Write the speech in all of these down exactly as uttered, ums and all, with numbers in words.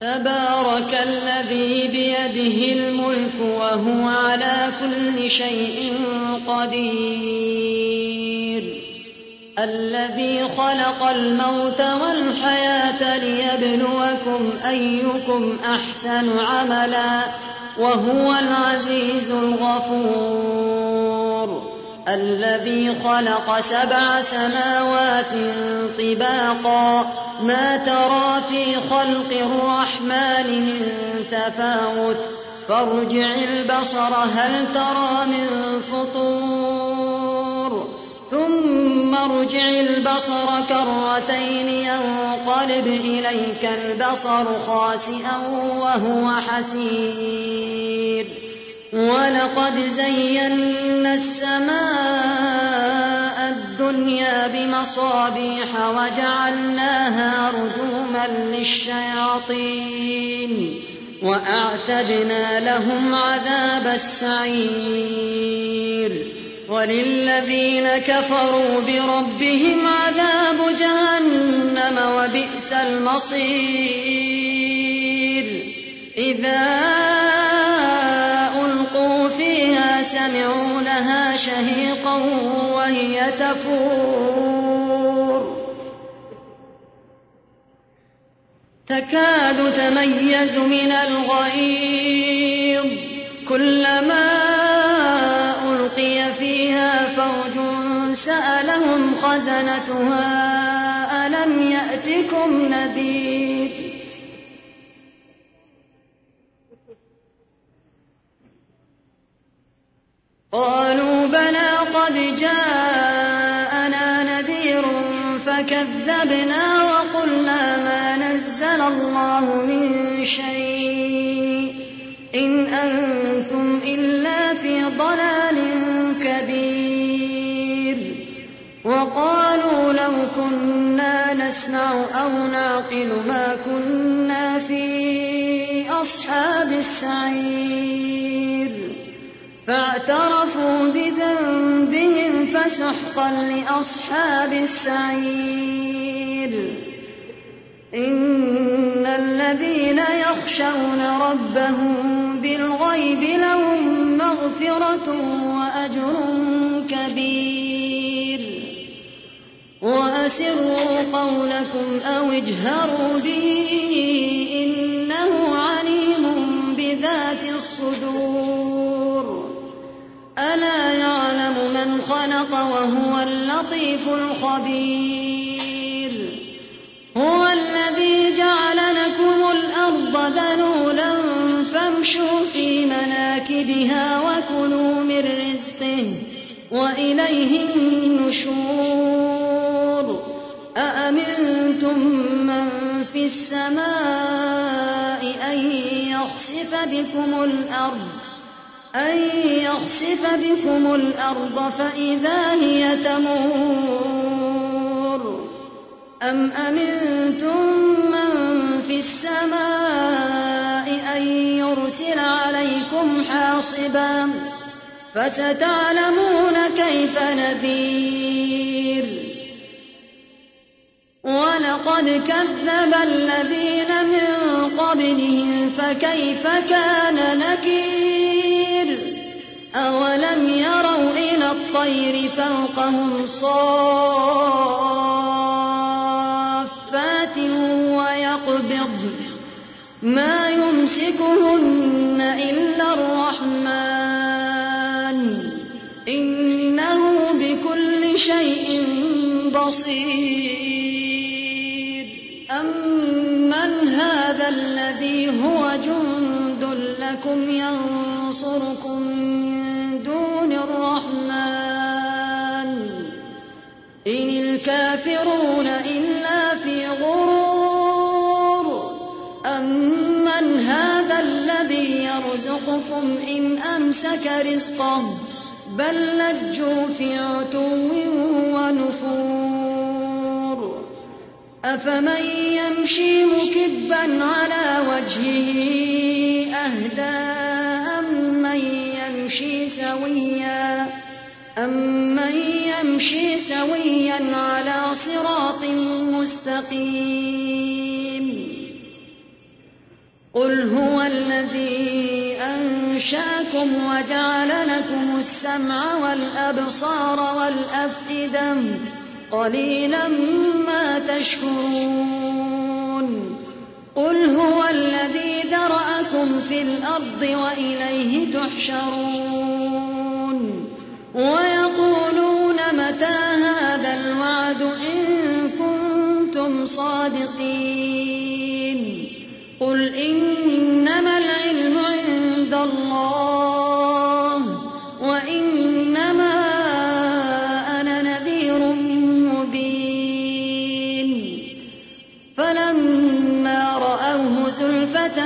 تبارك الذي بيده الملك وهو على كل شيء قدير الذي خلق الموت والحياة ليبلوكم أيكم أحسن عملا وهو العزيز الغفور الذي خلق سبع سماوات طباقا ما ترى في خلق الرحمن من تفاوت فارجع البصر هل ترى من فطور ثم ارجع البصر كرتين ينقلب إليك البصر خاسئا وهو حسير ولقد زينا السماء الدنيا بمصابيح وجعلناها رجوما للشياطين وأعتدنا لهم عذاب السعير وللذين كفروا بربهم عذاب جهنم وبئس المصير إذا ألقوا فيها سمعوا لها شهيقا وهي تفور تكاد تميز من الغيظ كلما ألقي فيها فوج سألهم خزنتها ألم يأتكم نذير قالوا بلى قد جاءنا نذير فكذبنا وقلنا ما نزل الله من شيء إن أنتم إلا في ضلال كبير وقالوا لو كنا نسمع أو نعقل ما كنا في أصحاب السعير فاعترفوا بذنبهم فسحقا لأصحاب السعير إن الذين يخشون ربهم بالغيب لهم مغفرة وأجر كبير وأسروا قولكم أو اجهروا به إنه عليم بذات الصدور ألا يعلم من خلق وهو اللطيف الخبير هو الذي جعل لكم الأرض ذلولا فامشوا في مناكبها وكلوا من رزقه وإليه النشور أأمنتم من في السماء أن يخسف بكم الأرض أن يخسف بكم الأرض فإذا هي تمور أم أمنتم من في السماء أن يرسل عليكم حاصبا فستعلمون كيف نذير ولقد كذب الذين من قبلهم فكيف كان نكير أولم يروا إلى الطير فوقهم صافات ويقبض ما يمسكهن إلا الرحمن إنه بكل شيء بصير أمن هذا الذي هو جند لكم ينصركم من دون الرحمن إن الكافرون إلا في غرور أمن هذا الذي يرزقكم إن أمسك رزقه بل لجوا في عتو ونفور أفمن يمشي مكبا على وجهه أهدى أمن يمشي سويا أمن يمشي سويا على صراط مستقيم قل هو الذي أنشأكم وجعل لكم السمع والأبصار والأفئدة قليلا ما تشكرون قل هو الذي ذرأكم في الأرض وإليه تحشرون ويقولون متى هذا الوعد إن كنتم صادقين قل إنما العلم عند الله وإنما أنا نذير مبين فلما رأوه زلفة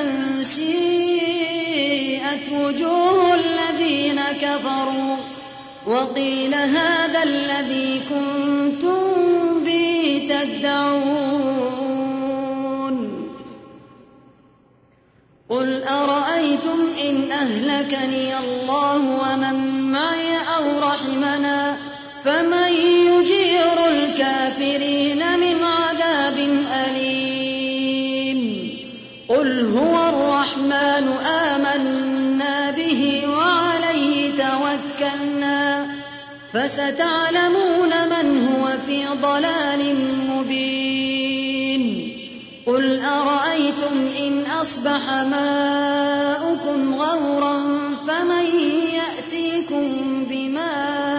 سيئت وجوه الذين كفروا وقيل هذا الذي كنتم به تدعون قل أرأيتم إن أهلكني الله ومن معي أو رحمنا فمن يجير الكافرين من عذاب أليم قل هو الرحمن آمنا به وعليه توكلنا فستعلمون من هو في ضلال مبين قل أرأيتم إن أصبح ماؤكم غورا فمن يأتيكم بماء